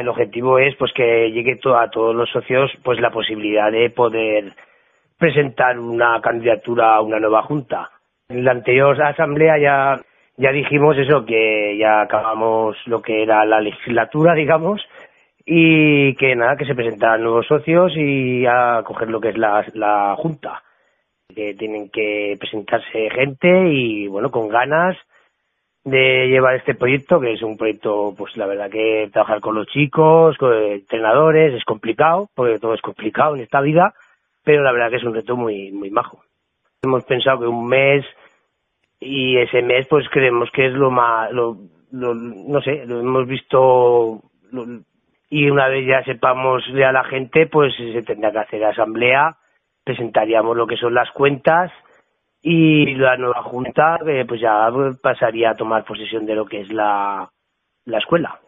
El objetivo es pues que llegue a todos los socios pues la posibilidad de poder presentar una candidatura a una nueva junta. En la anterior asamblea ya dijimos eso, que ya acabamos lo que era la legislatura, digamos, y que nada, que se presentaran nuevos socios y a coger lo que es la junta, que tienen que presentarse gente y bueno, con ganas de llevar este proyecto, que es un proyecto, pues la verdad que trabajar con los chicos, con entrenadores, es complicado, porque todo es complicado en esta vida, pero la verdad que es un reto muy muy majo. Hemos pensado que un mes, y ese mes pues creemos que es no sé, lo hemos visto, y una vez ya sepamos a la gente, pues se tendrá que hacer asamblea, presentaríamos lo que son las cuentas y la nueva junta pues ya pasaría a tomar posesión de lo que es la escuela.